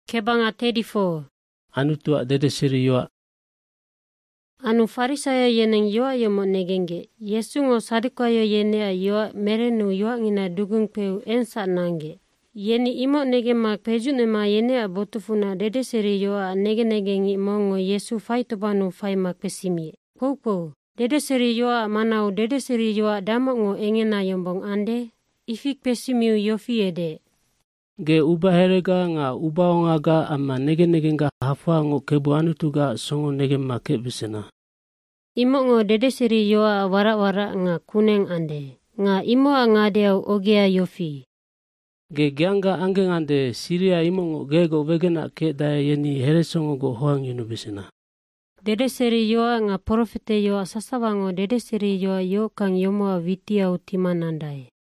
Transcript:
Kebanga 34. Anutua dedeseri yoa. Anu farisayo yeneng yoa yomo negenge. Yesu ngo sadikayo yenea yoa merenu yoa ngina dugung peu ensa nange. Yeni imo negema pejunema yenea botufuna dedeseri yoa nege-negengi mongo Yesu faitobanu faimak pesimie. Pou. Dedeseri yoa manau dedeseri yoa damongo engena yombong ande. Ifik pesimiu yofi ede. Ge ubaherega nga ubaongaga ama nege-negenga hafuango kebu anutuga songo negema kebisena. Imo ngo dedeseri yoa wara-wara nga kuneng ande. Nga imo ngadeau ogea yofi. Ge gianga angengande Siria imo ngo gego vegena ke daya yeni heresongo go hoang yunubisena. Dedeseri yoa nga profete yoa sasawango dedeseri yoa yo kang yomoa vitia utimanandai.